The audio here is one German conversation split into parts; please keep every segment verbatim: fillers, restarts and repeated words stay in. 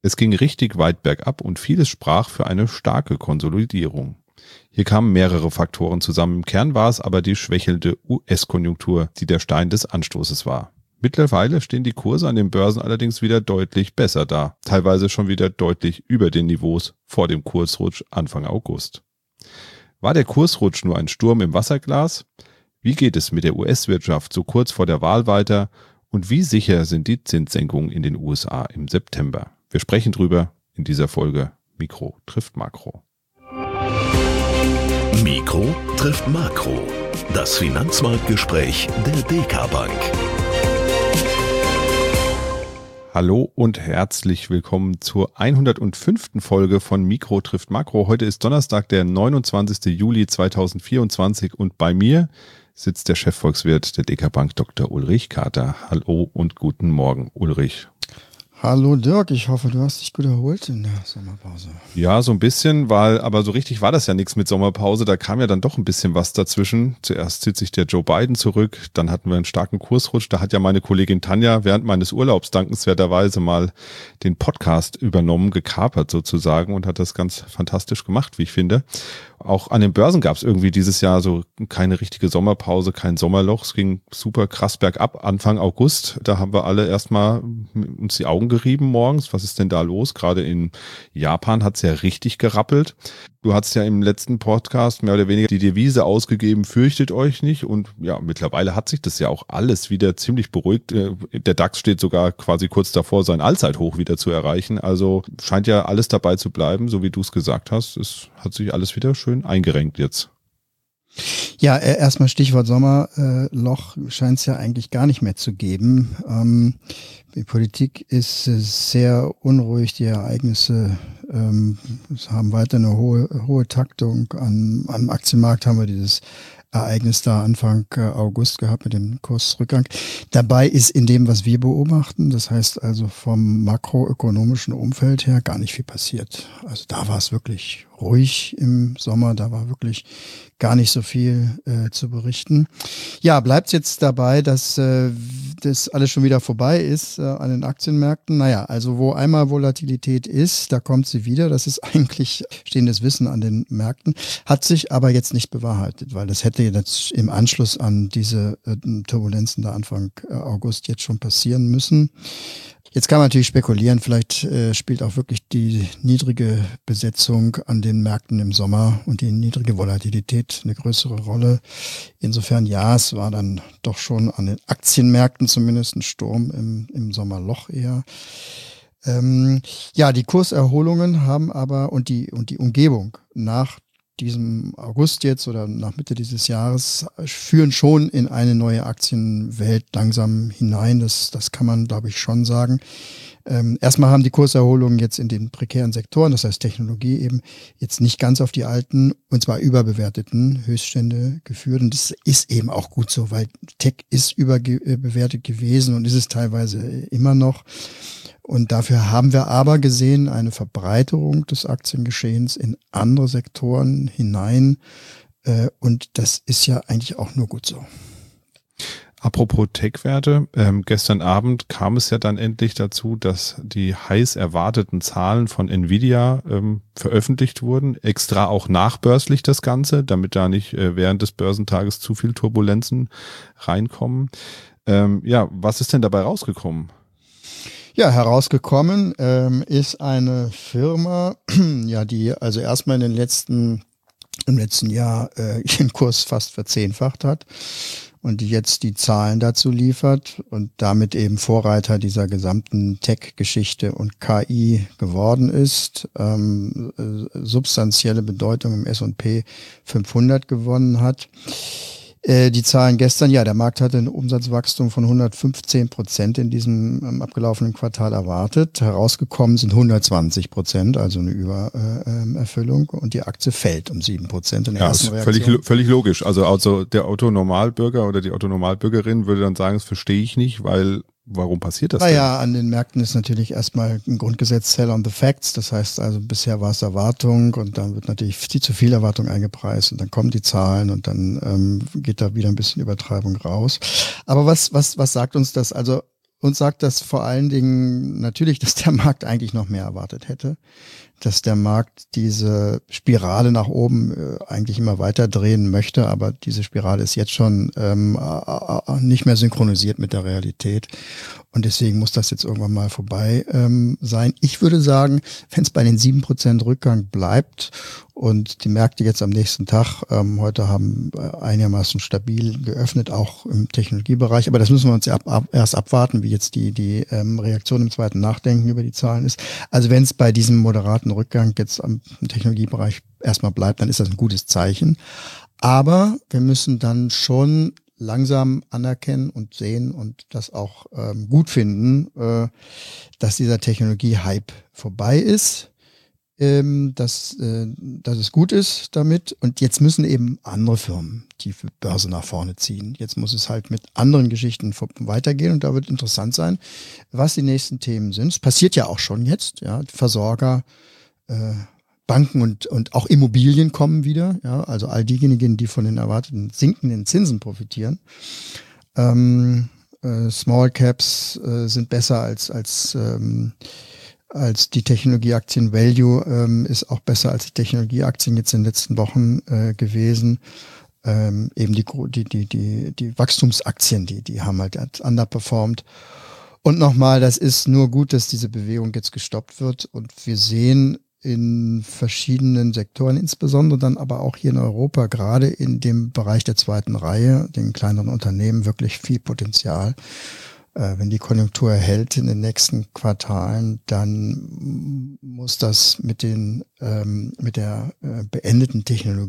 Es ging richtig weit bergab und vieles sprach für eine starke Konsolidierung. Hier kamen mehrere Faktoren zusammen. Im Kern war es aber die schwächelnde U S-Konjunktur, die der Stein des Anstoßes war. Mittlerweile stehen die Kurse an den Börsen allerdings wieder deutlich besser da, teilweise schon wieder deutlich über den Niveaus vor dem Kursrutsch Anfang August. War der Kursrutsch nur ein Sturm im Wasserglas? Wie geht es mit der U S-Wirtschaft so kurz vor der Wahl weiter? Und wie sicher sind die Zinssenkungen in den U S A im September? Wir sprechen drüber in dieser Folge Mikro trifft Makro. Mikro trifft Makro. Das Finanzmarktgespräch der D K Bank. Hallo und herzlich willkommen zur hundertfünften Folge von Mikro trifft Makro. Heute ist Donnerstag, der neunundzwanzigster Juli zweitausendvierundzwanzig und bei mir sitzt der Chefvolkswirt der D K Bank, Doktor Ulrich Kater. Hallo und guten Morgen, Ulrich. Hallo Dirk, ich hoffe, du hast dich gut erholt in der Sommerpause. Ja, so ein bisschen, weil, aber so richtig war das ja nichts mit Sommerpause. Da kam ja dann doch ein bisschen was dazwischen. Zuerst zieht sich der Joe Biden zurück, dann hatten wir einen starken Kursrutsch. Da hat ja meine Kollegin Tanja während meines Urlaubs dankenswerterweise mal den Podcast übernommen, gekapert sozusagen und hat das ganz fantastisch gemacht, wie ich finde. Auch an den Börsen gab es irgendwie dieses Jahr so keine richtige Sommerpause, kein Sommerloch. Es ging super krass bergab Anfang August. Da haben wir alle erstmal uns die Augen gerieben morgens. Was ist denn da los? Gerade in Japan hat es ja richtig gerappelt. Du hast ja im letzten Podcast mehr oder weniger die Devise ausgegeben, fürchtet euch nicht. Und ja, mittlerweile hat sich das ja auch alles wieder ziemlich beruhigt. Der DAX steht sogar quasi kurz davor, sein Allzeithoch wieder zu erreichen. Also scheint ja alles dabei zu bleiben, so wie du es gesagt hast. Es hat sich alles wieder schön eingerenkt jetzt. Ja, erstmal Stichwort Sommerloch scheint es ja eigentlich gar nicht mehr zu geben. Ähm, die Politik ist sehr unruhig, die Ereignisse ähm, haben weiter eine hohe, hohe Taktung. An, am Aktienmarkt haben wir dieses Ereignis da Anfang August gehabt mit dem Kursrückgang. Dabei ist in dem, was wir beobachten, das heißt also vom makroökonomischen Umfeld her, gar nicht viel passiert. Also da war es wirklich ruhig im Sommer, da war wirklich gar nicht so viel äh, zu berichten. Ja, bleibt jetzt dabei, dass äh, das alles schon wieder vorbei ist äh, an den Aktienmärkten. Naja, also wo einmal Volatilität ist, da kommt sie wieder. Das ist eigentlich stehendes Wissen an den Märkten, hat sich aber jetzt nicht bewahrheitet, weil das hätte jetzt im Anschluss an diese äh, Turbulenzen da Anfang äh, August jetzt schon passieren müssen. Jetzt kann man natürlich spekulieren, vielleicht äh, spielt auch wirklich die niedrige Besetzung an den Märkten im Sommer und die niedrige Volatilität eine größere Rolle. Insofern ja, es war dann doch schon an den Aktienmärkten zumindest ein Sturm im, im Sommerloch eher. Ähm, ja, die Kurserholungen haben aber und die und die Umgebung nach diesem August jetzt oder nach Mitte dieses Jahres führen schon in eine neue Aktienwelt langsam hinein. Das, das kann man, glaube ich, schon sagen. Ähm, erstmal haben die Kurserholungen jetzt in den prekären Sektoren, das heißt Technologie eben, jetzt nicht ganz auf die alten und zwar überbewerteten Höchststände geführt. Und das ist eben auch gut so, weil Tech ist überbewertet gewesen und ist es teilweise immer noch. Und dafür haben wir aber gesehen eine Verbreiterung des Aktiengeschehens in andere Sektoren hinein. Und das ist ja eigentlich auch nur gut so. Apropos Tech-Werte, ähm, gestern Abend kam es ja dann endlich dazu, dass die heiß erwarteten Zahlen von Nvidia ähm, veröffentlicht wurden. Extra auch nachbörslich das Ganze, damit da nicht äh, während des Börsentages zu viel Turbulenzen reinkommen. Ähm, ja, was ist denn dabei rausgekommen? Ja, herausgekommen ähm, ist eine Firma, ja, die also erstmal in den letzten, im letzten Jahr äh, ihren Kurs fast verzehnfacht hat und die jetzt die Zahlen dazu liefert und damit eben Vorreiter dieser gesamten Tech-Geschichte und K I geworden ist, ähm, äh, substanzielle Bedeutung im S und P fünfhundert gewonnen hat. Die Zahlen gestern, ja, der Markt hatte ein Umsatzwachstum von hundertfünfzehn Prozent in diesem ähm, abgelaufenen Quartal erwartet. Herausgekommen sind hundertzwanzig Prozent, also eine Übererfüllung. Und die Aktie fällt um sieben Prozent in der ja, ersten ist Reaktion. Völlig, völlig logisch. Also, also der Otto-Normalbürger oder die Otto-Normalbürgerin würde dann sagen, das verstehe ich nicht, weil warum passiert das naja, denn? An den Märkten ist natürlich erstmal ein Grundgesetz Sell on the Facts. Das heißt also, bisher war es Erwartung und dann wird natürlich viel zu viel Erwartung eingepreist und dann kommen die Zahlen und dann ähm, geht da wieder ein bisschen Übertreibung raus. Aber was, was, was sagt uns das? Also uns sagt das vor allen Dingen natürlich, dass der Markt eigentlich noch mehr erwartet hätte, dass der Markt diese Spirale nach oben äh, eigentlich immer weiter drehen möchte, aber diese Spirale ist jetzt schon ähm, äh, nicht mehr synchronisiert mit der Realität und deswegen muss das jetzt irgendwann mal vorbei ähm, sein. Ich würde sagen, wenn es bei den sieben Prozent Rückgang bleibt und die Märkte jetzt am nächsten Tag, ähm, heute haben äh, einigermaßen stabil geöffnet, auch im Technologiebereich, aber das müssen wir uns ja ab, ab, erst abwarten, wie jetzt die, die ähm, Reaktion im zweiten Nachdenken über die Zahlen ist. Also wenn es bei diesem moderaten Rückgang jetzt am Technologiebereich erstmal bleibt, dann ist das ein gutes Zeichen. Aber wir müssen dann schon langsam anerkennen und sehen und das auch ähm, gut finden, äh, dass dieser Technologie-Hype vorbei ist, ähm, dass, äh, dass es gut ist damit. Und jetzt müssen eben andere Firmen die Börse nach vorne ziehen. Jetzt muss es halt mit anderen Geschichten weitergehen und da wird interessant sein, was die nächsten Themen sind. Es passiert ja auch schon jetzt, ja, Versorger, äh, Banken und, und auch Immobilien kommen wieder, ja, also all diejenigen, die von den erwarteten sinkenden Zinsen profitieren. Ähm, äh, Small Caps äh, sind besser als, als, ähm, als die Technologieaktien. Value ähm, ist auch besser als die Technologieaktien jetzt in den letzten Wochen äh, gewesen. Ähm, eben die, die, die, die, die Wachstumsaktien, die, die haben halt underperformed. Und nochmal, das ist nur gut, dass diese Bewegung jetzt gestoppt wird und wir sehen in verschiedenen Sektoren, insbesondere dann aber auch hier in Europa, gerade in dem Bereich der zweiten Reihe, den kleineren Unternehmen, wirklich viel Potenzial. Äh, wenn die Konjunktur hält in den nächsten Quartalen, dann muss das mit den ähm, mit der äh, beendeten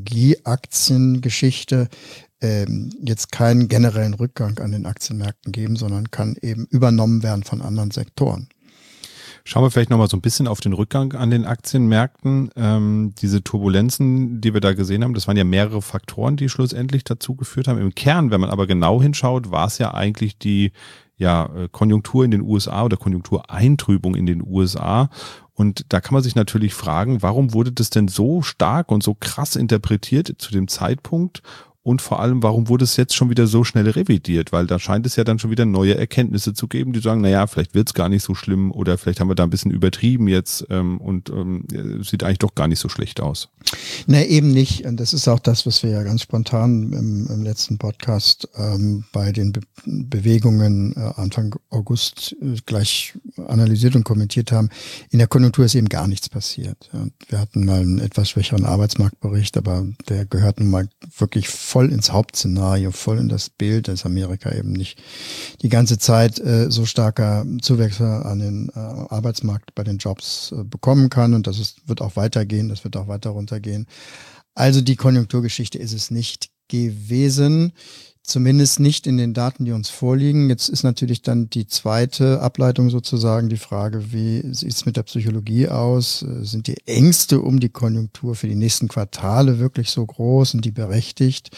Technologieaktiengeschichte ähm, jetzt keinen generellen Rückgang an den Aktienmärkten geben, sondern kann eben übernommen werden von anderen Sektoren. Schauen wir vielleicht nochmal so ein bisschen auf den Rückgang an den Aktienmärkten. Ähm, diese Turbulenzen, die wir da gesehen haben, das waren ja mehrere Faktoren, die schlussendlich dazu geführt haben. Im Kern, wenn man aber genau hinschaut, war es ja eigentlich die ja, Konjunktur in den U S A oder Konjunktureintrübung in den U S A. Und da kann man sich natürlich fragen, warum wurde das denn so stark und so krass interpretiert zu dem Zeitpunkt? Und vor allem, warum wurde es jetzt schon wieder so schnell revidiert? Weil da scheint es ja dann schon wieder neue Erkenntnisse zu geben, die sagen, naja, vielleicht wird es gar nicht so schlimm oder vielleicht haben wir da ein bisschen übertrieben jetzt ähm, und ähm, sieht eigentlich doch gar nicht so schlecht aus. Nee, eben nicht. Und das ist auch das, was wir ja ganz spontan im, im letzten Podcast ähm, bei den Be- Bewegungen äh, Anfang August äh, gleich analysiert und kommentiert haben. In der Konjunktur ist eben gar nichts passiert. Ja, wir hatten mal einen etwas schwächeren Arbeitsmarktbericht, aber der gehört nun mal wirklich voll ins Hauptszenario, voll in das Bild, dass Amerika eben nicht die ganze Zeit äh, so starker Zuwächse an den äh, Arbeitsmarkt bei den Jobs äh, bekommen kann und das ist, wird auch weitergehen, das wird auch weiter runtergehen. Also die Konjunkturgeschichte ist es nicht gewesen, zumindest nicht in den Daten, die uns vorliegen. Jetzt ist natürlich dann die zweite Ableitung sozusagen die Frage, wie sieht es mit der Psychologie aus? Sind die Ängste um die Konjunktur für die nächsten Quartale wirklich so groß und die berechtigt?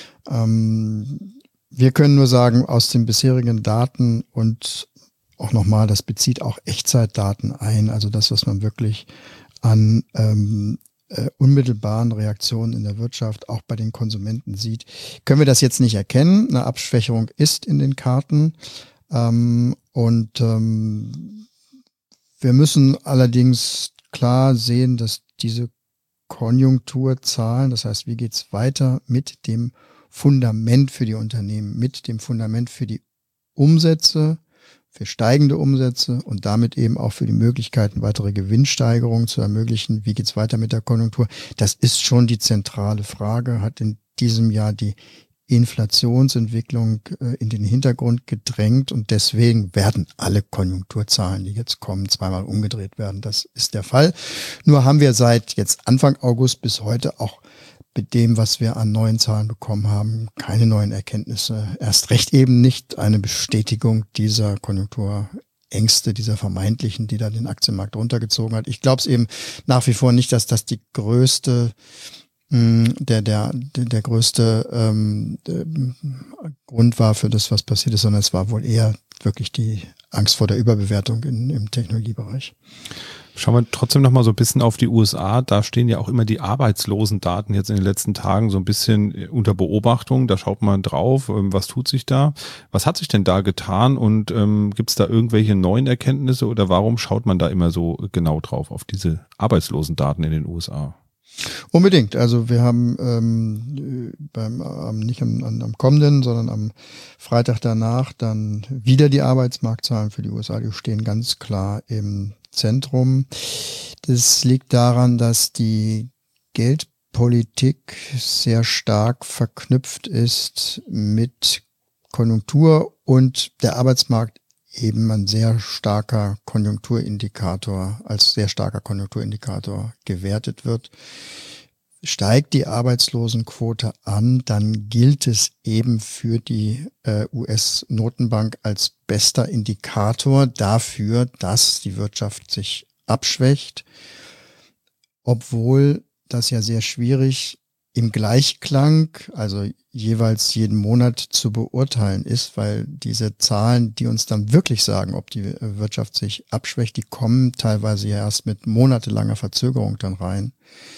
Ähm, wir können nur sagen, aus den bisherigen Daten und auch nochmal, das bezieht auch Echtzeitdaten ein, also das, was man wirklich an ähm, äh, unmittelbaren Reaktionen in der Wirtschaft auch bei den Konsumenten sieht, können wir das jetzt nicht erkennen. Eine Abschwächerung ist in den Karten ähm, und ähm, wir müssen allerdings klar sehen, dass diese Konjunkturzahlen, das heißt, wie geht's weiter mit dem Fundament für die Unternehmen, mit dem Fundament für die Umsätze, für steigende Umsätze und damit eben auch für die Möglichkeiten, weitere Gewinnsteigerungen zu ermöglichen. Wie geht's weiter mit der Konjunktur? Das ist schon die zentrale Frage, hat in diesem Jahr die Inflationsentwicklung äh, in den Hintergrund gedrängt und deswegen werden alle Konjunkturzahlen, die jetzt kommen, zweimal umgedreht werden. Das ist der Fall. Nur haben wir seit jetzt Anfang August bis heute auch mit dem, was wir an neuen Zahlen bekommen haben, keine neuen Erkenntnisse. Erst recht eben nicht eine Bestätigung dieser Konjunkturängste, dieser vermeintlichen, die da den Aktienmarkt runtergezogen hat. Ich glaube es eben nach wie vor nicht, dass das die größte, mh, der, der, der, der größte ähm, der Grund war für das, was passiert ist, sondern es war wohl eher wirklich die Angst vor der Überbewertung in, im Technologiebereich. Schauen wir trotzdem noch mal so ein bisschen auf die U S A. Da stehen ja auch immer die Arbeitslosendaten jetzt in den letzten Tagen so ein bisschen unter Beobachtung. Da schaut man drauf, was tut sich da? Was hat sich denn da getan und ähm, gibt es da irgendwelche neuen Erkenntnisse oder warum schaut man da immer so genau drauf auf diese Arbeitslosendaten in den U S A? Unbedingt. Also wir haben ähm, beim ähm, nicht am, am kommenden, sondern am Freitag danach dann wieder die Arbeitsmarktzahlen für die U S A. Die stehen ganz klar im Zentrum. Das liegt daran, dass die Geldpolitik sehr stark verknüpft ist mit Konjunktur und der Arbeitsmarkt eben ein sehr starker Konjunkturindikator, als sehr starker Konjunkturindikator gewertet wird. Steigt die Arbeitslosenquote an, dann gilt es eben für die äh, U S-Notenbank als bester Indikator dafür, dass die Wirtschaft sich abschwächt, obwohl das ja sehr schwierig im Gleichklang, also jeweils jeden Monat zu beurteilen ist, weil diese Zahlen, die uns dann wirklich sagen, ob die Wirtschaft sich abschwächt, die kommen teilweise ja erst mit monatelanger Verzögerung dann rein.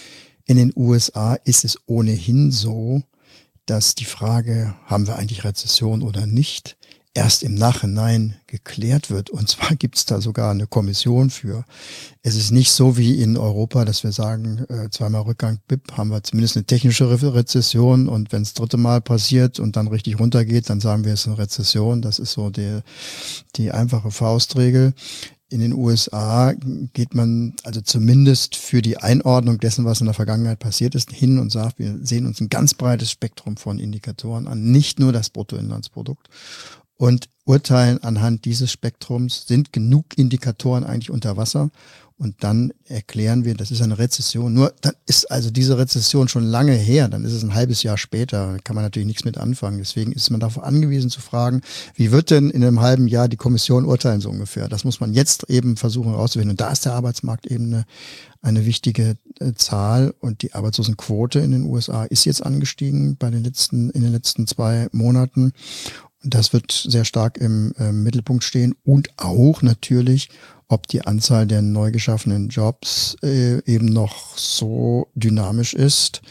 In den U S A ist es ohnehin so, dass die Frage, haben wir eigentlich Rezession oder nicht, erst im Nachhinein geklärt wird. Und zwar gibt es da sogar eine Kommission für. Es ist nicht so wie in Europa, dass wir sagen, äh, zweimal Rückgang, B I P, haben wir zumindest eine technische Re- Rezession und wenn es dritte Mal passiert und dann richtig runtergeht, dann sagen wir, es ist eine Rezession. Das ist so die, die einfache Faustregel. In den U S A geht man also zumindest für die Einordnung dessen, was in der Vergangenheit passiert ist, hin und sagt, wir sehen uns ein ganz breites Spektrum von Indikatoren an, nicht nur das Bruttoinlandsprodukt. Und urteilen anhand dieses Spektrums, sind genug Indikatoren eigentlich unter Wasser. Und dann erklären wir, das ist eine Rezession. Nur dann ist also diese Rezession schon lange her. Dann ist es ein halbes Jahr später. Da kann man natürlich nichts mit anfangen. Deswegen ist man darauf angewiesen zu fragen, wie wird denn in einem halben Jahr die Kommission urteilen so ungefähr? Das muss man jetzt eben versuchen herauszufinden. Und da ist der Arbeitsmarkt eben eine, eine wichtige äh, Zahl. Und die Arbeitslosenquote in den U S A ist jetzt angestiegen bei den letzten, in den letzten zwei Monaten. Das wird sehr stark im äh, Mittelpunkt stehen und auch natürlich, ob die Anzahl der neu geschaffenen Jobs äh, eben noch so dynamisch ist.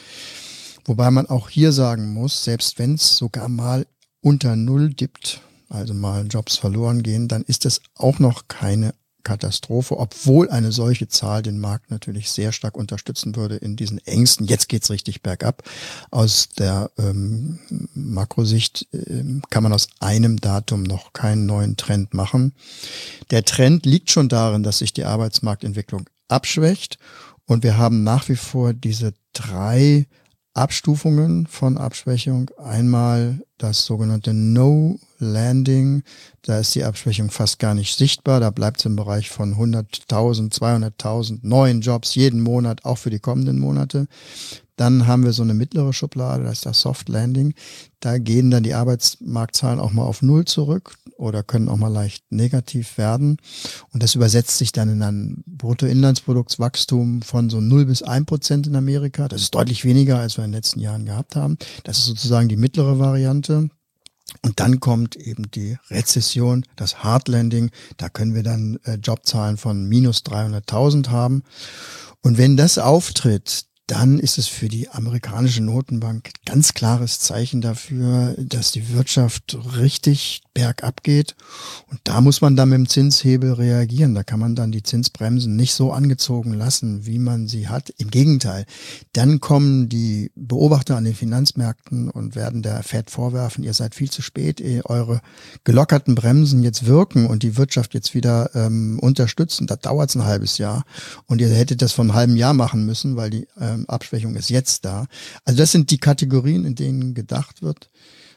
Wobei man auch hier sagen muss, selbst wenn es sogar mal unter Null dippt, also mal Jobs verloren gehen, dann ist es auch noch keine Katastrophe, obwohl eine solche Zahl den Markt natürlich sehr stark unterstützen würde in diesen Ängsten. Jetzt geht's richtig bergab. Aus der ähm, Makrosicht ähm, kann man aus einem Datum noch keinen neuen Trend machen. Der Trend liegt schon darin, dass sich die Arbeitsmarktentwicklung abschwächt und wir haben nach wie vor diese drei Abstufungen von Abschwächung. Einmal das sogenannte No Landing. Da ist die Abschwächung fast gar nicht sichtbar. Da bleibt es im Bereich von hunderttausend, zweihunderttausend neuen Jobs jeden Monat, auch für die kommenden Monate. Dann haben wir so eine mittlere Schublade, das ist das Soft Landing. Da gehen dann die Arbeitsmarktzahlen auch mal auf Null zurück oder können auch mal leicht negativ werden. Und das übersetzt sich dann in ein Bruttoinlandsproduktswachstum von so null bis ein Prozent in Amerika. Das ist deutlich weniger, als wir in den letzten Jahren gehabt haben. Das ist sozusagen die mittlere Variante. Und dann kommt eben die Rezession, das Hard Landing. Da können wir dann äh, Jobzahlen von minus dreihunderttausend haben. Und wenn das auftritt, dann ist es für die amerikanische Notenbank ganz klares Zeichen dafür, dass die Wirtschaft richtig bergab geht. Und da muss man dann mit dem Zinshebel reagieren. Da kann man dann die Zinsbremsen nicht so angezogen lassen, wie man sie hat. Im Gegenteil, dann kommen die Beobachter an den Finanzmärkten und werden der Fed vorwerfen, ihr seid viel zu spät, eure gelockerten Bremsen jetzt wirken und die Wirtschaft jetzt wieder ähm, unterstützen. Da dauert es ein halbes Jahr und ihr hättet das vor einem halben Jahr machen müssen, weil die ähm, Abschwächung ist jetzt da. Also das sind die Kategorien, in denen gedacht wird.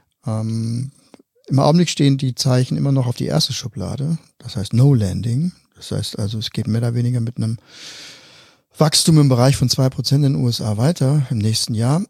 Ähm, Im Augenblick stehen die Zeichen immer noch auf die erste Schublade, das heißt No Landing. Das heißt also, es geht mehr oder weniger mit einem Wachstum im Bereich von zwei Prozent in den U S A weiter im nächsten Jahr.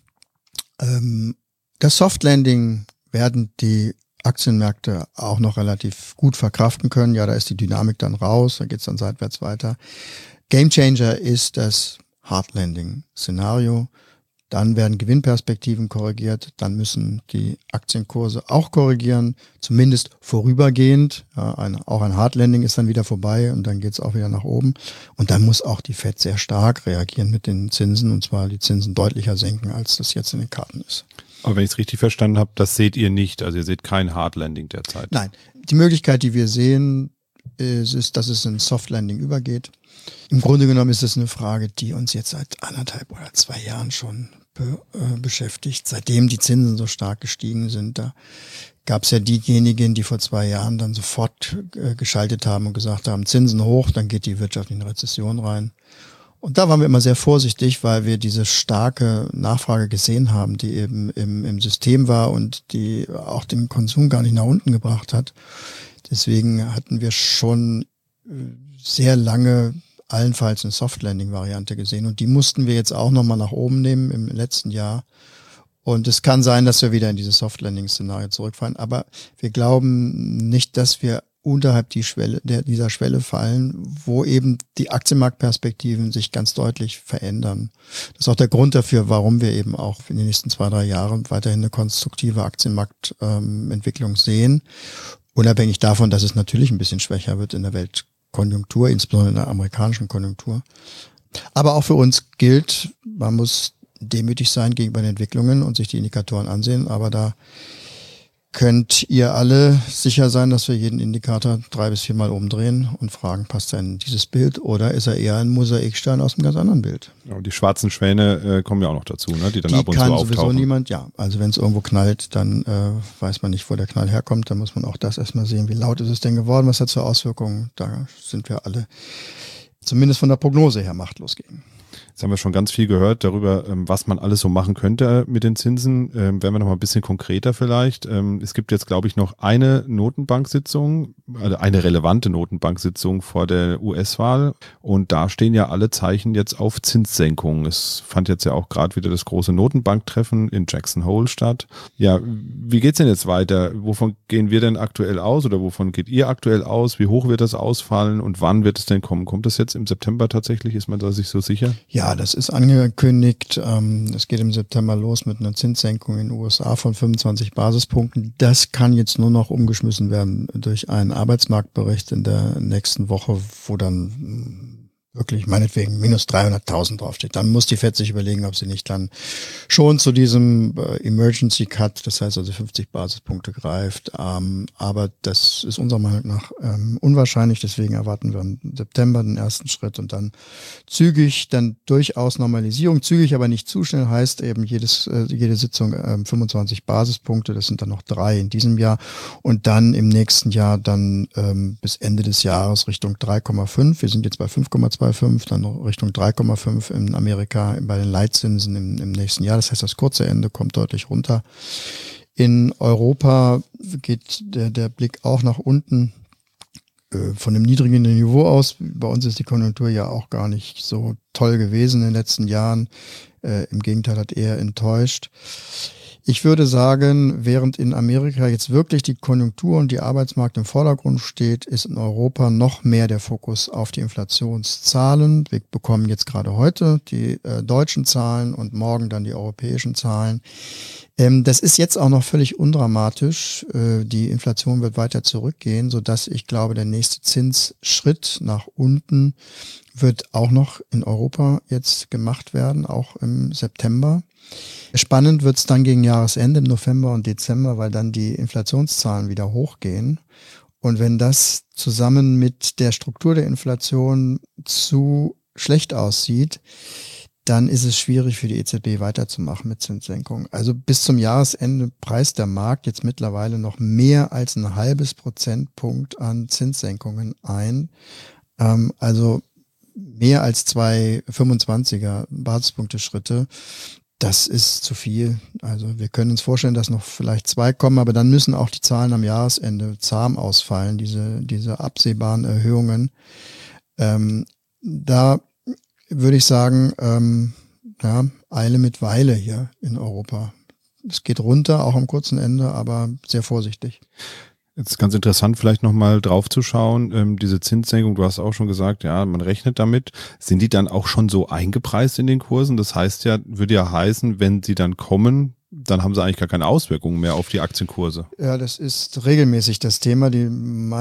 Ähm, das Soft Landing werden die Aktienmärkte auch noch relativ gut verkraften können. Ja, da ist die Dynamik dann raus, da geht es dann seitwärts weiter. Gamechanger ist das Hard Landing Szenario. Dann werden Gewinnperspektiven korrigiert, dann müssen die Aktienkurse auch korrigieren, zumindest vorübergehend. Ja, ein, auch ein Hard Landing ist dann wieder vorbei und dann geht es auch wieder nach oben. Und dann muss auch die Fed sehr stark reagieren mit den Zinsen, und zwar die Zinsen deutlicher senken, als das jetzt in den Karten ist. Aber wenn ich es richtig verstanden habe, das seht ihr nicht. Also ihr seht kein Hard Landing derzeit. Nein, die Möglichkeit, die wir sehen, ist, ist dass es in Soft Landing übergeht. Im Grunde genommen ist es eine Frage, die uns jetzt seit anderthalb oder zwei Jahren schon be, äh, beschäftigt. Seitdem die Zinsen so stark gestiegen sind, da gab es ja diejenigen, die vor zwei Jahren dann sofort äh, geschaltet haben und gesagt haben, Zinsen hoch, dann geht die Wirtschaft in Rezession rein. Und da waren wir immer sehr vorsichtig, weil wir diese starke Nachfrage gesehen haben, die eben im, im System war und die auch den Konsum gar nicht nach unten gebracht hat. Deswegen hatten wir schon sehr lange allenfalls eine Soft-Landing-Variante gesehen. Und die mussten wir jetzt auch nochmal nach oben nehmen im letzten Jahr. Und es kann sein, dass wir wieder in dieses Soft-Landing-Szenario zurückfallen. Aber wir glauben nicht, dass wir unterhalb die Schwelle, der, dieser Schwelle fallen, wo eben die Aktienmarktperspektiven sich ganz deutlich verändern. Das ist auch der Grund dafür, warum wir eben auch in den nächsten zwei, drei Jahren weiterhin eine konstruktive Aktienmarktentwicklung ähm, sehen. Unabhängig davon, dass es natürlich ein bisschen schwächer wird in der Weltkonjunktur, insbesondere in der amerikanischen Konjunktur. Aber auch für uns gilt, man muss demütig sein gegenüber den Entwicklungen und sich die Indikatoren ansehen. Aber da könnt ihr alle sicher sein, dass wir jeden Indikator drei bis viermal umdrehen und fragen, passt er in dieses Bild oder ist er eher ein Mosaikstein aus einem ganz anderen Bild? Ja, die schwarzen Schwäne äh, kommen ja auch noch dazu, ne? Die dann die ab und zu kann auftauchen. Sowieso niemand, ja. Also wenn es irgendwo knallt, dann äh, weiß man nicht, wo der Knall herkommt. Dann muss man auch das erstmal sehen, wie laut ist es denn geworden, was hat für Auswirkungen. Da sind wir alle zumindest von der Prognose her machtlos gegen. Jetzt haben wir schon ganz viel gehört darüber, was man alles so machen könnte mit den Zinsen. Ähm, werden wir noch mal ein bisschen konkreter vielleicht. Ähm, es gibt jetzt, glaube ich, noch eine Notenbanksitzung, also eine relevante Notenbanksitzung vor der U S-Wahl. Und da stehen ja alle Zeichen jetzt auf Zinssenkungen. Es fand jetzt ja auch gerade wieder das große Notenbanktreffen in Jackson Hole statt. Ja, wie geht's denn jetzt weiter? Wovon gehen wir denn aktuell aus oder wovon geht ihr aktuell aus? Wie hoch wird das ausfallen und wann wird es denn kommen? Kommt das jetzt im September tatsächlich? Ist man da sich so sicher? Ja, das ist angekündigt. Es geht im September los mit einer Zinssenkung in den U S A von fünfundzwanzig Basispunkten. Das kann jetzt nur noch umgeschmissen werden durch einen Arbeitsmarktbericht in der nächsten Woche, wo dann wirklich meinetwegen minus dreihunderttausend draufsteht. Dann muss die Fed sich überlegen, ob sie nicht dann schon zu diesem Emergency Cut, das heißt also fünfzig Basispunkte greift. Aber das ist unserer Meinung nach unwahrscheinlich. Deswegen erwarten wir im September den ersten Schritt und dann zügig, dann durchaus Normalisierung. Zügig, aber nicht zu schnell, heißt eben jedes, jede Sitzung fünfundzwanzig Basispunkte. Das sind dann noch drei in diesem Jahr. Und dann im nächsten Jahr dann bis Ende des Jahres Richtung drei Komma fünf. Wir sind jetzt bei fünf Komma zwei fünf, dann Richtung drei Komma fünf in Amerika bei den Leitzinsen im, im nächsten Jahr. Das heißt, das kurze Ende kommt deutlich runter. In Europa geht der, der Blick auch nach unten äh, von einem niedrigen Niveau aus. Bei uns ist die Konjunktur ja auch gar nicht so toll gewesen in den letzten Jahren. Äh, im Gegenteil, hat eher enttäuscht. Ich würde sagen, während in Amerika jetzt wirklich die Konjunktur und die Arbeitsmarkt im Vordergrund steht, ist in Europa noch mehr der Fokus auf die Inflationszahlen. Wir bekommen jetzt gerade heute die äh, deutschen Zahlen und morgen dann die europäischen Zahlen. Ähm, das ist jetzt auch noch völlig undramatisch. Äh, die Inflation wird weiter zurückgehen, sodass ich glaube, der nächste Zinsschritt nach unten wird auch noch in Europa jetzt gemacht werden, auch im September. Spannend wird's dann gegen Jahresende im November und Dezember, weil dann die Inflationszahlen wieder hochgehen. Und wenn das zusammen mit der Struktur der Inflation zu schlecht aussieht, dann ist es schwierig für die E Z B weiterzumachen mit Zinssenkungen. Also bis zum Jahresende preist der Markt jetzt mittlerweile noch mehr als ein halbes Prozentpunkt an Zinssenkungen ein. Ähm, also mehr als zwei fünfundzwanziger Basispunkte Schritte. Das ist zu viel. Also wir können uns vorstellen, dass noch vielleicht zwei kommen, aber dann müssen auch die Zahlen am Jahresende zahm ausfallen, diese diese absehbaren Erhöhungen. Ähm, da würde ich sagen, ähm, ja, Eile mit Weile hier in Europa. Es geht runter, auch am kurzen Ende, aber sehr vorsichtig. Jetzt ist ganz interessant, vielleicht nochmal drauf zu schauen, ähm, diese Zinssenkung, du hast auch schon gesagt, ja, man rechnet damit. Sind die dann auch schon so eingepreist in den Kursen? Das heißt ja, würde ja heißen, wenn sie dann kommen, dann haben sie eigentlich gar keine Auswirkungen mehr auf die Aktienkurse. Ja, das ist regelmäßig das Thema. Die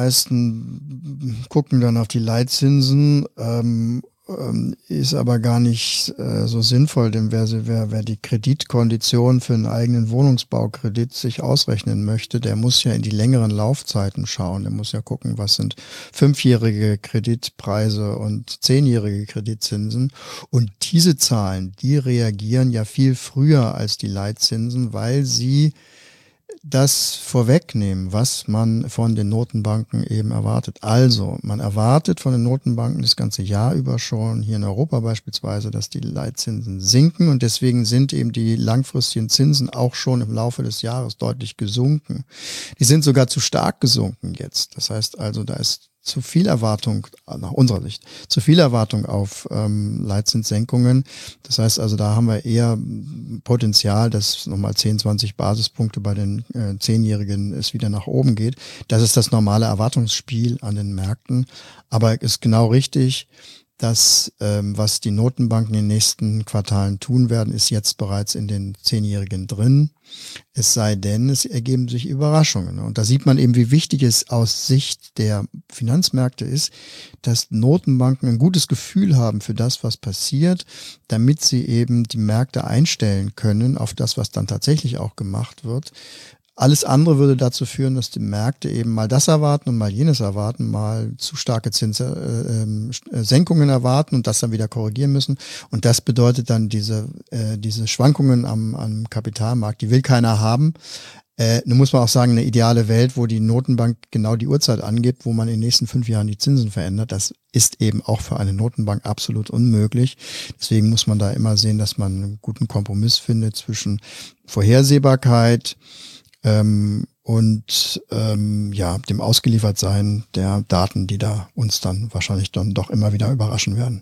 meisten gucken dann auf die Leitzinsen, ähm, ähm, ist aber gar nicht äh, so sinnvoll, denn wer, wer, wer die Kreditkondition für einen eigenen Wohnungsbaukredit sich ausrechnen möchte, der muss ja in die längeren Laufzeiten schauen. Der muss ja gucken, was sind fünfjährige Kreditpreise und zehnjährige Kreditzinsen. Und diese Zahlen, die reagieren ja viel früher als die Leitzinsen, weil sie das vorwegnehmen, was man von den Notenbanken eben erwartet. Also, man erwartet von den Notenbanken das ganze Jahr über schon, hier in Europa beispielsweise, dass die Leitzinsen sinken und deswegen sind eben die langfristigen Zinsen auch schon im Laufe des Jahres deutlich gesunken. Die sind sogar zu stark gesunken jetzt. Das heißt also, da ist zu viel Erwartung, nach unserer Sicht, zu viel Erwartung auf ähm, Leitzinssenkungen. Das heißt also, da haben wir eher Potenzial, dass nochmal zehn, zwanzig Basispunkte bei den äh, Zehnjährigen es wieder nach oben geht. Das ist das normale Erwartungsspiel an den Märkten. Aber ist genau richtig, dass ähm, was die Notenbanken in den nächsten Quartalen tun werden, ist jetzt bereits in den Zehnjährigen drin. Es sei denn, es ergeben sich Überraschungen. Und da sieht man eben, wie wichtig es aus Sicht der Finanzmärkte ist, dass Notenbanken ein gutes Gefühl haben für das, was passiert, damit sie eben die Märkte einstellen können auf das, was dann tatsächlich auch gemacht wird. Alles andere würde dazu führen, dass die Märkte eben mal das erwarten und mal jenes erwarten, mal zu starke Zinssenkungen erwarten und das dann wieder korrigieren müssen. Und das bedeutet dann diese äh, diese Schwankungen am, am Kapitalmarkt, die will keiner haben. Äh, nun muss man auch sagen, eine ideale Welt, wo die Notenbank genau die Uhrzeit angibt, wo man in den nächsten fünf Jahren die Zinsen verändert, das ist eben auch für eine Notenbank absolut unmöglich. Deswegen muss man da immer sehen, dass man einen guten Kompromiss findet zwischen Vorhersehbarkeit, Ähm, und ähm, ja, dem Ausgeliefertsein der Daten, die da uns dann wahrscheinlich dann doch immer wieder überraschen werden.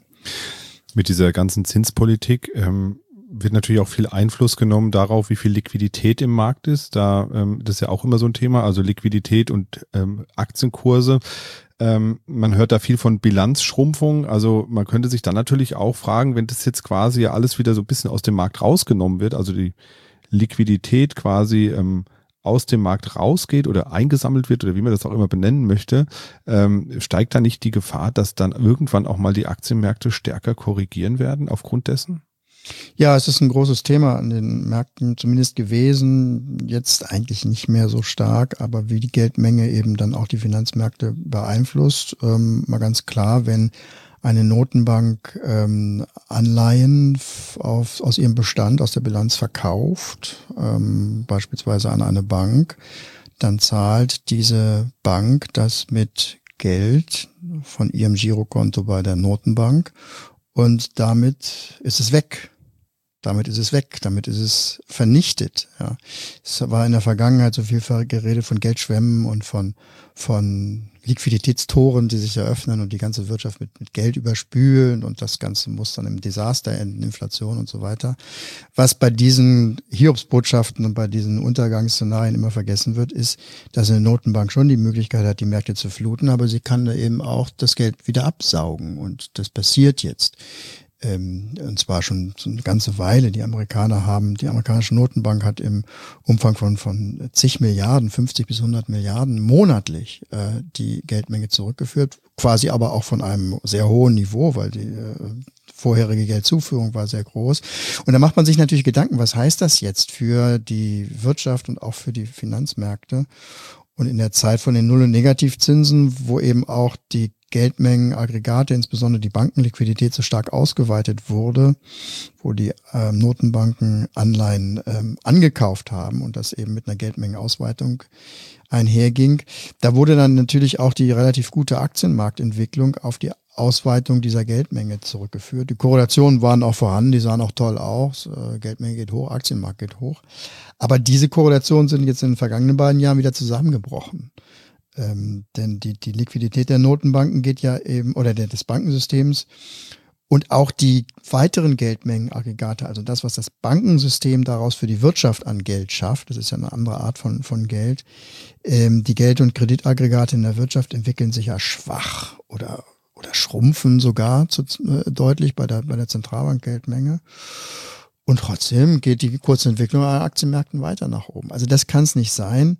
Mit dieser ganzen Zinspolitik ähm, wird natürlich auch viel Einfluss genommen darauf, wie viel Liquidität im Markt ist. Da ähm, das ist ja auch immer so ein Thema, also Liquidität und ähm, Aktienkurse. Ähm, man hört da viel von Bilanzschrumpfung. Also man könnte sich dann natürlich auch fragen, wenn das jetzt quasi ja alles wieder so ein bisschen aus dem Markt rausgenommen wird, also die Liquidität quasi ähm, aus dem Markt rausgeht oder eingesammelt wird oder wie man das auch immer benennen möchte, ähm, steigt da nicht die Gefahr, dass dann irgendwann auch mal die Aktienmärkte stärker korrigieren werden aufgrund dessen? Ja, es ist ein großes Thema an den Märkten zumindest gewesen, jetzt eigentlich nicht mehr so stark, aber wie die Geldmenge eben dann auch die Finanzmärkte beeinflusst, ähm, mal ganz klar, wenn eine Notenbank ähm, Anleihen auf, aus ihrem Bestand, aus der Bilanz verkauft, ähm, beispielsweise an eine Bank, dann zahlt diese Bank das mit Geld von ihrem Girokonto bei der Notenbank und damit ist es weg. Damit ist es weg, damit ist es vernichtet. Ja. Es war in der Vergangenheit so viel geredet von Geldschwemmen und von, von Liquiditätstoren, die sich eröffnen und die ganze Wirtschaft mit, mit Geld überspülen und das Ganze muss dann im Desaster enden, Inflation und so weiter. Was bei diesen Hiobsbotschaften und bei diesen Untergangsszenarien immer vergessen wird, ist, dass eine Notenbank schon die Möglichkeit hat, die Märkte zu fluten, aber sie kann da eben auch das Geld wieder absaugen und das passiert jetzt. Und zwar schon eine ganze Weile. Die Amerikaner haben, die amerikanische Notenbank hat im Umfang von, von zig Milliarden, fünfzig bis hundert Milliarden monatlich äh, die Geldmenge zurückgeführt, quasi aber auch von einem sehr hohen Niveau, weil die äh, vorherige Geldzuführung war sehr groß. Und da macht man sich natürlich Gedanken, was heißt das jetzt für die Wirtschaft und auch für die Finanzmärkte? Und in der Zeit von den Null- und Negativzinsen, wo eben auch die Geldmengenaggregate, insbesondere die Bankenliquidität, so stark ausgeweitet wurde, wo die ähm, Notenbanken Anleihen ähm, angekauft haben und das eben mit einer Geldmengenausweitung einherging. Da wurde dann natürlich auch die relativ gute Aktienmarktentwicklung auf die Ausweitung dieser Geldmenge zurückgeführt. Die Korrelationen waren auch vorhanden, die sahen auch toll aus. Äh, Geldmenge geht hoch, Aktienmarkt geht hoch. Aber diese Korrelationen sind jetzt in den vergangenen beiden Jahren wieder zusammengebrochen. Ähm, denn die, die Liquidität der Notenbanken geht ja eben, oder der, des Bankensystems Und auch die weiteren Geldmengenaggregate, also das, was das Bankensystem daraus für die Wirtschaft an Geld schafft, das ist ja eine andere Art von, von Geld, ähm, die Geld- und Kreditaggregate in der Wirtschaft entwickeln sich ja schwach oder, oder schrumpfen sogar zu, äh, deutlich bei der, bei der Zentralbankgeldmenge. Und trotzdem geht die Kurzentwicklung an Aktienmärkten weiter nach oben. Also das kann es nicht sein.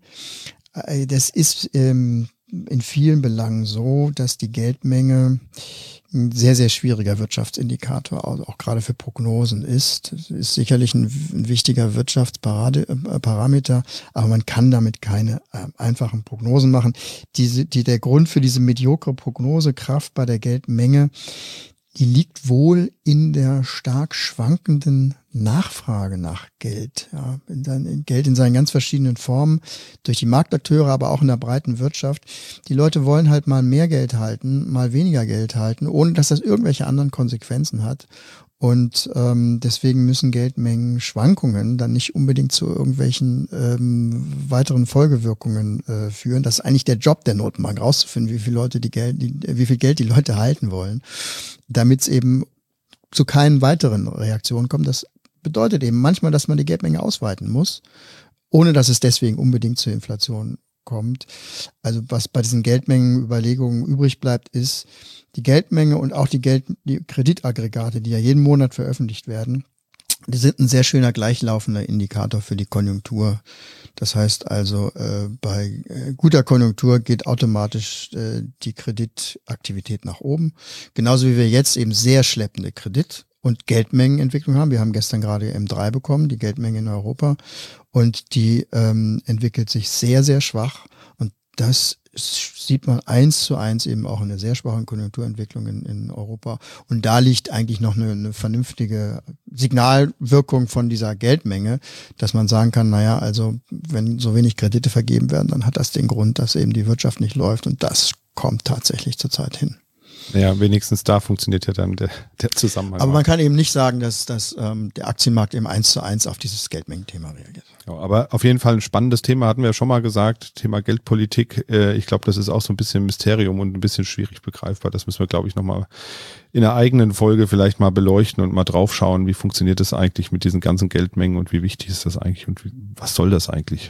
Das ist ähm, in vielen Belangen so, dass die Geldmenge ein sehr, sehr schwieriger Wirtschaftsindikator, auch, auch gerade für Prognosen ist. Das ist sicherlich ein, ein wichtiger Wirtschaftsparameter, aber man kann damit keine äh, einfachen Prognosen machen. Diese, die, der Grund für diese mediokre Prognosekraft bei der Geldmenge, die liegt wohl in der stark schwankenden Nachfrage nach Geld. Ja, in sein, Geld in seinen ganz verschiedenen Formen, durch die Marktakteure, aber auch in der breiten Wirtschaft. Die Leute wollen halt mal mehr Geld halten, mal weniger Geld halten, ohne dass das irgendwelche anderen Konsequenzen hat. Und ähm, deswegen müssen Geldmengenschwankungen dann nicht unbedingt zu irgendwelchen ähm, weiteren Folgewirkungen äh, führen. Das ist eigentlich der Job der Notenbank, rauszufinden, wie viel Leute die Geld, die, wie viel Geld die Leute halten wollen, damit es eben zu keinen weiteren Reaktionen kommt. Das bedeutet eben manchmal, dass man die Geldmenge ausweiten muss, ohne dass es deswegen unbedingt zur Inflation kommt. Also was bei diesen Geldmengenüberlegungen übrig bleibt, ist die Geldmenge und auch die Geld, die Kreditaggregate, die ja jeden Monat veröffentlicht werden. Die sind ein sehr schöner gleichlaufender Indikator für die Konjunktur. Das heißt also, äh, bei äh, guter Konjunktur geht automatisch äh, die Kreditaktivität nach oben. Genauso wie wir jetzt eben sehr schleppende Kredit- und Geldmengenentwicklung haben. Wir haben gestern gerade M drei bekommen, die Geldmenge in Europa. Und die ähm, entwickelt sich sehr, sehr schwach. Und das sieht man eins zu eins eben auch in der sehr schwachen Konjunkturentwicklung in, in Europa. Und da liegt eigentlich noch eine, eine vernünftige Signalwirkung von dieser Geldmenge, dass man sagen kann, naja, also wenn so wenig Kredite vergeben werden, dann hat das den Grund, dass eben die Wirtschaft nicht läuft. Und das kommt tatsächlich zurzeit hin. Ja, wenigstens da funktioniert ja dann der, der Zusammenhang. Aber man kann eben nicht sagen, dass, dass ähm, der Aktienmarkt eben eins zu eins auf dieses Geldmengenthema reagiert. Ja, aber auf jeden Fall ein spannendes Thema, hatten wir ja schon mal gesagt, Thema Geldpolitik. Äh, ich glaube, das ist auch so ein bisschen Mysterium und ein bisschen schwierig begreifbar. Das müssen wir, glaube ich, nochmal in einer eigenen Folge vielleicht mal beleuchten und mal draufschauen, wie funktioniert das eigentlich mit diesen ganzen Geldmengen und wie wichtig ist das eigentlich und wie, was soll das eigentlich?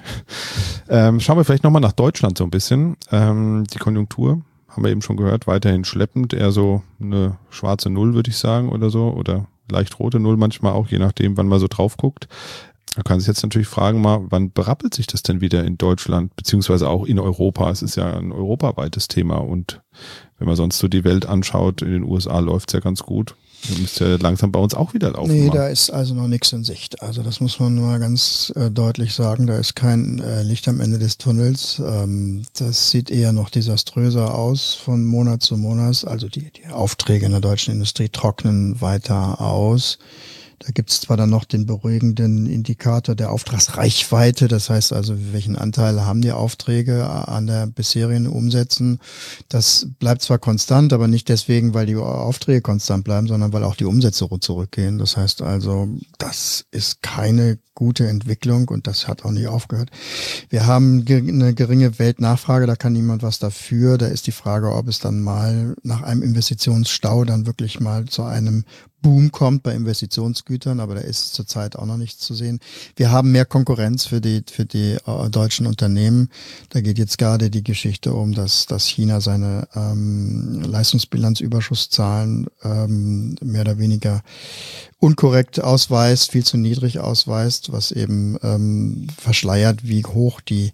ähm, schauen wir vielleicht nochmal nach Deutschland so ein bisschen. Ähm, die Konjunktur. Haben wir eben schon gehört, weiterhin schleppend, eher so eine schwarze Null, würde ich sagen, oder so, oder leicht rote Null manchmal auch, je nachdem, wann man so drauf guckt. Man kann sich jetzt natürlich fragen mal, wann berappelt sich das denn wieder in Deutschland, beziehungsweise auch in Europa? Es ist ja ein europaweites Thema und wenn man sonst so die Welt anschaut, in den U S A läuft es ja ganz gut. Dann müsste ja langsam bei uns auch wieder laufen. Nee, mal. Da ist also noch nichts in Sicht. Also das muss man mal ganz äh, deutlich sagen. Da ist kein äh, Licht am Ende des Tunnels. Ähm, das sieht eher noch desaströser aus von Monat zu Monat. Also die, die Aufträge in der deutschen Industrie trocknen weiter aus. Da gibt es zwar dann noch den beruhigenden Indikator der Auftragsreichweite, das heißt also, welchen Anteil haben die Aufträge an der bisherigen Umsätzen. Das bleibt zwar konstant, aber nicht deswegen, weil die Aufträge konstant bleiben, sondern weil auch die Umsätze zurückgehen. Das heißt also, das ist keine gute Entwicklung und das hat auch nicht aufgehört. Wir haben eine geringe Weltnachfrage, da kann niemand was dafür. Da ist die Frage, ob es dann mal nach einem Investitionsstau dann wirklich mal zu einem Boom kommt bei Investitionsgütern, aber da ist zurzeit auch noch nichts zu sehen. Wir haben mehr Konkurrenz für die für die äh, deutschen Unternehmen. Da geht jetzt gerade die Geschichte um, dass dass China seine ähm, Leistungsbilanzüberschusszahlen ähm, mehr oder weniger unkorrekt ausweist, viel zu niedrig ausweist, was eben ähm, verschleiert, wie hoch die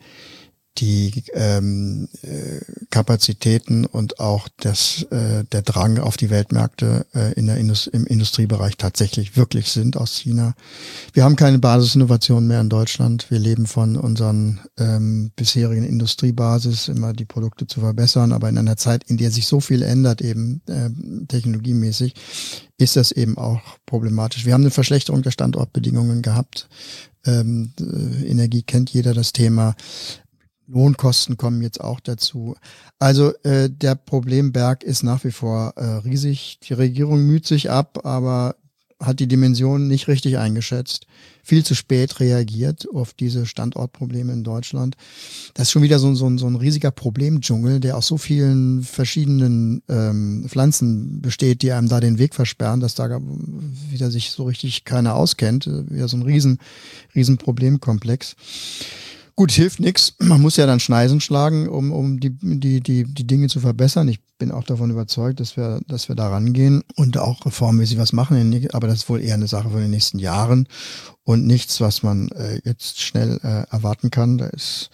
die ähm, äh, Kapazitäten und auch das äh, der Drang auf die Weltmärkte äh, in der Indust- im Industriebereich tatsächlich wirklich sind aus China. Wir haben keine Basisinnovation mehr in Deutschland. Wir leben von unseren ähm, bisherigen Industriebasis, immer die Produkte zu verbessern, aber in einer Zeit, in der sich so viel ändert, eben äh, technologiemäßig, ist das eben auch problematisch. Wir haben eine Verschlechterung der Standortbedingungen gehabt. Ähm, äh, Energie kennt jeder, das Thema. Lohnkosten kommen jetzt auch dazu. Also äh, der Problemberg ist nach wie vor äh, riesig. Die Regierung müht sich ab, aber hat die Dimension nicht richtig eingeschätzt, viel zu spät reagiert auf diese Standortprobleme in Deutschland. Das ist schon wieder so, so, so ein riesiger Problemdschungel, der aus so vielen verschiedenen ähm, Pflanzen besteht, die einem da den Weg versperren, dass da wieder sich so richtig keiner auskennt. Wieder so ein riesen, riesen Problemkomplex. Gut, hilft nichts. Man muss ja dann Schneisen schlagen, um, um die, die, die, die Dinge zu verbessern. Ich bin auch davon überzeugt, dass wir, dass wir da rangehen und auch reformmäßig was machen. Aber das ist wohl eher eine Sache für den nächsten Jahren und nichts, was man äh, jetzt schnell äh, erwarten kann. Da ist,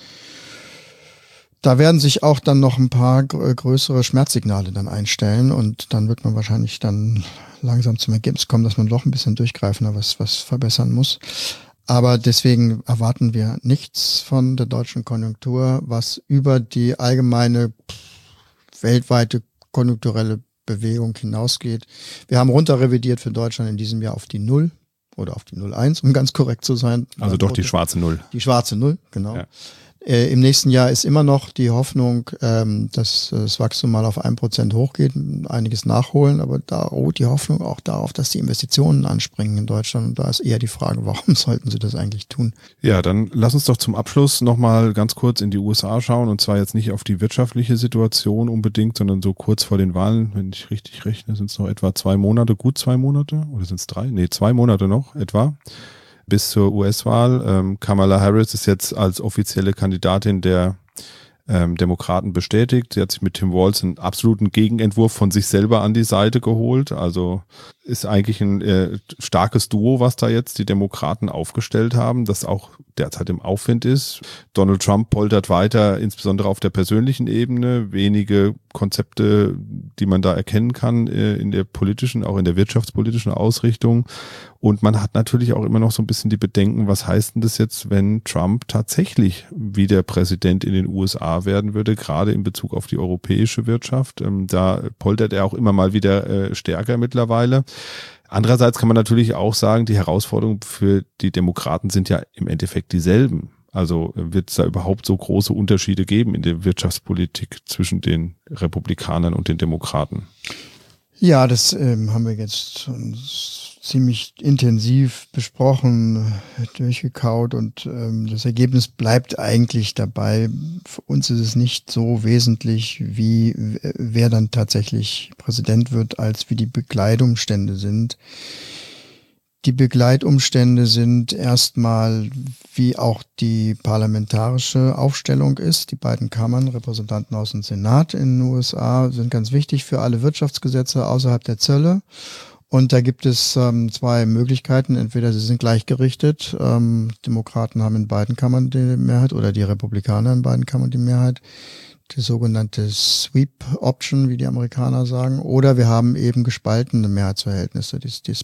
da werden sich auch dann noch ein paar gr- größere Schmerzsignale dann einstellen und dann wird man wahrscheinlich dann langsam zum Ergebnis kommen, dass man doch ein bisschen durchgreifender was, was verbessern muss. Aber deswegen erwarten wir nichts von der deutschen Konjunktur, was über die allgemeine weltweite konjunkturelle Bewegung hinausgeht. Wir haben runterrevidiert für Deutschland in diesem Jahr auf die Null oder auf die null Komma eins, um ganz korrekt zu sein. Also doch die schwarze Null. Die schwarze Null, genau. Ja. Äh, Im nächsten Jahr ist immer noch die Hoffnung, ähm, dass äh, das Wachstum mal auf ein Prozent hochgeht, einiges nachholen, aber da ruht die Hoffnung auch darauf, dass die Investitionen anspringen in Deutschland. Und da ist eher die Frage, warum sollten sie das eigentlich tun? Ja, dann lass uns doch zum Abschluss nochmal ganz kurz in die U S A schauen und zwar jetzt nicht auf die wirtschaftliche Situation unbedingt, sondern so kurz vor den Wahlen, wenn ich richtig rechne, sind es noch etwa zwei Monate, gut zwei Monate oder sind es drei? Nee, zwei Monate noch etwa. Bis zur U S-Wahl. Ähm, Kamala Harris ist jetzt als offizielle Kandidatin der ähm, Demokraten bestätigt. Sie hat sich mit Tim Walz einen absoluten Gegenentwurf von sich selber an die Seite geholt. Also ist eigentlich ein äh, starkes Duo, was da jetzt die Demokraten aufgestellt haben, das auch derzeit im Aufwind ist. Donald Trump poltert weiter, insbesondere auf der persönlichen Ebene. Wenige Konzepte, die man da erkennen kann äh, in der politischen, auch in der wirtschaftspolitischen Ausrichtung. Und man hat natürlich auch immer noch so ein bisschen die Bedenken, was heißt denn das jetzt, wenn Trump tatsächlich wieder Präsident in den U S A werden würde, gerade in Bezug auf die europäische Wirtschaft. Ähm, da poltert er auch immer mal wieder äh, stärker mittlerweile. Andererseits kann man natürlich auch sagen, die Herausforderungen für die Demokraten sind ja im Endeffekt dieselben. Also wird es da überhaupt so große Unterschiede geben in der Wirtschaftspolitik zwischen den Republikanern und den Demokraten? Ja, das ähm, haben wir jetzt ziemlich intensiv besprochen, durchgekaut und ähm, das Ergebnis bleibt eigentlich dabei. Für uns ist es nicht so wesentlich, wie wer dann tatsächlich Präsident wird, als wie die Begleitumstände sind. Die Begleitumstände sind erstmal, wie auch die parlamentarische Aufstellung ist. Die beiden Kammern, Repräsentantenhaus und Senat in den U S A, sind ganz wichtig für alle Wirtschaftsgesetze außerhalb der Zölle. Und da gibt es ähm, zwei Möglichkeiten. Entweder sie sind gleichgerichtet, ähm, Demokraten haben in beiden Kammern die Mehrheit oder die Republikaner in beiden Kammern die Mehrheit. Die sogenannte Sweep Option, wie die Amerikaner sagen. Oder wir haben eben gespaltene Mehrheitsverhältnisse, die, die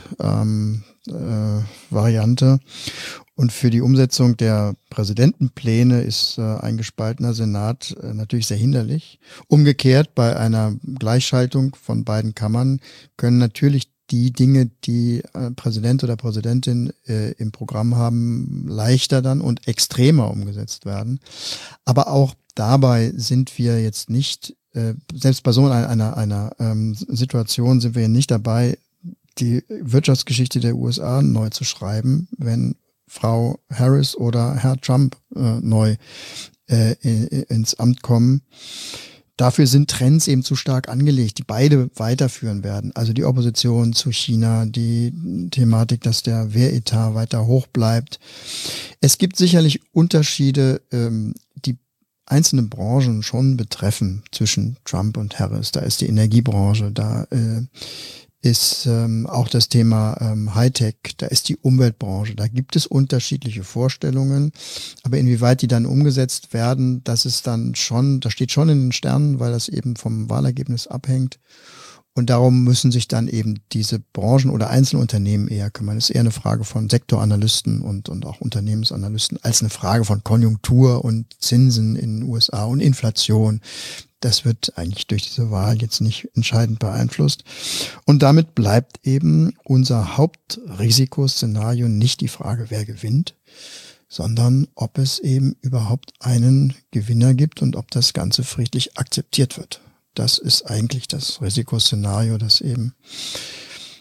Split-Variante. Ähm, äh, Und für die Umsetzung der Präsidentenpläne ist äh, ein gespaltener Senat äh, natürlich sehr hinderlich. Umgekehrt, bei einer Gleichschaltung von beiden Kammern können natürlich die Dinge, die äh, Präsident oder Präsidentin äh, im Programm haben, leichter dann und extremer umgesetzt werden. Aber auch dabei sind wir jetzt nicht, äh, selbst bei so einer, einer, einer ähm, Situation sind wir nicht dabei, die Wirtschaftsgeschichte der U S A neu zu schreiben, wenn Frau Harris oder Herr Trump äh, neu äh, ins Amt kommen. Dafür sind Trends eben zu stark angelegt, die beide weiterführen werden. Also die Opposition zu China, die Thematik, dass der Wehretat weiter hoch bleibt. Es gibt sicherlich Unterschiede, ähm, die einzelne Branchen schon betreffen zwischen Trump und Harris. Da ist die Energiebranche, da äh, ist ähm, auch das Thema ähm, Hightech, da ist die Umweltbranche, da gibt es unterschiedliche Vorstellungen, aber inwieweit die dann umgesetzt werden, das ist dann schon, das steht schon in den Sternen, weil das eben vom Wahlergebnis abhängt und darum müssen sich dann eben diese Branchen oder Einzelunternehmen eher kümmern. Das ist eher eine Frage von Sektoranalysten und, und auch Unternehmensanalysten als eine Frage von Konjunktur und Zinsen in den U S A und Inflation. Das wird eigentlich durch diese Wahl jetzt nicht entscheidend beeinflusst. Und damit bleibt eben unser Hauptrisikoszenario nicht die Frage, wer gewinnt, sondern ob es eben überhaupt einen Gewinner gibt und ob das Ganze friedlich akzeptiert wird. Das ist eigentlich das Risikoszenario, das eben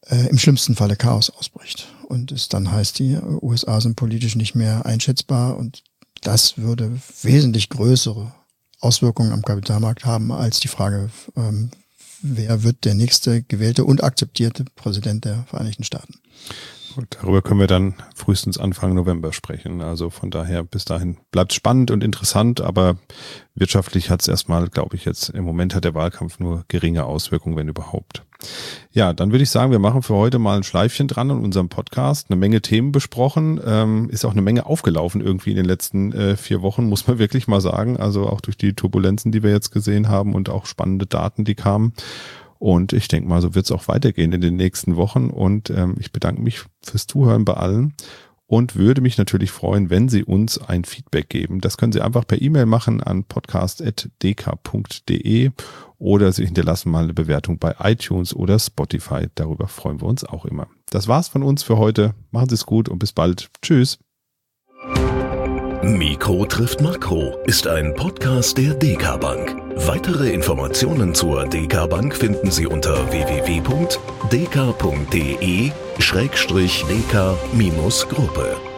äh, im schlimmsten Falle Chaos ausbricht und es dann heißt, die U S A sind politisch nicht mehr einschätzbar und das würde wesentlich größere Auswirkungen am Kapitalmarkt haben als die Frage, ähm, wer wird der nächste gewählte und akzeptierte Präsident der Vereinigten Staaten. Und darüber können wir dann frühestens Anfang November sprechen. Also von daher, bis dahin bleibt es spannend und interessant, aber wirtschaftlich hat es erstmal, glaube ich, jetzt im Moment hat der Wahlkampf nur geringe Auswirkungen, wenn überhaupt. Ja, dann würde ich sagen, wir machen für heute mal ein Schleifchen dran in unserem Podcast. Eine Menge Themen besprochen, ähm, ist auch eine Menge aufgelaufen irgendwie in den letzten äh, vier Wochen, muss man wirklich mal sagen. Also auch durch die Turbulenzen, die wir jetzt gesehen haben und auch spannende Daten, die kamen. Und ich denke mal, so wird es auch weitergehen in den nächsten Wochen. Und ähm, ich bedanke mich fürs Zuhören bei allen und würde mich natürlich freuen, wenn Sie uns ein Feedback geben. Das können Sie einfach per E-Mail machen an podcast at d k punkt d e oder Sie hinterlassen mal eine Bewertung bei iTunes oder Spotify. Darüber freuen wir uns auch immer. Das war's von uns für heute. Machen Sie es gut und bis bald. Tschüss. Mikro trifft Makro ist ein Podcast der D K Bank. Weitere Informationen zur D K Bank finden Sie unter w w w punkt d k punkt d e schrägstrich d k Gruppe.